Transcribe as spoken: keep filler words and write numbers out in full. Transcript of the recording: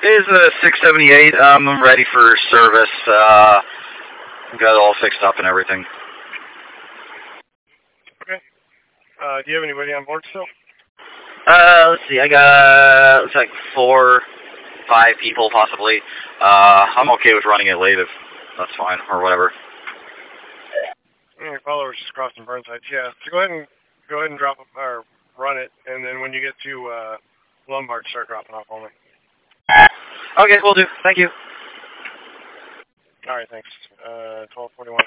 Is a six seventy-eight. Um, I'm ready for service. Uh, got it all fixed up and everything. Okay. Uh, do you have anybody on board still? Uh, let's see. I got looks like four, five people possibly. Uh, I'm okay with running it late if that's fine or whatever. Your followers just crossing Burnside. Yeah. So go ahead and go ahead and drop or run it, and then when you get to uh, Lombard, start dropping off only. Okay, we'll do. Thank you. All right. Thanks. Uh, twelve forty-one.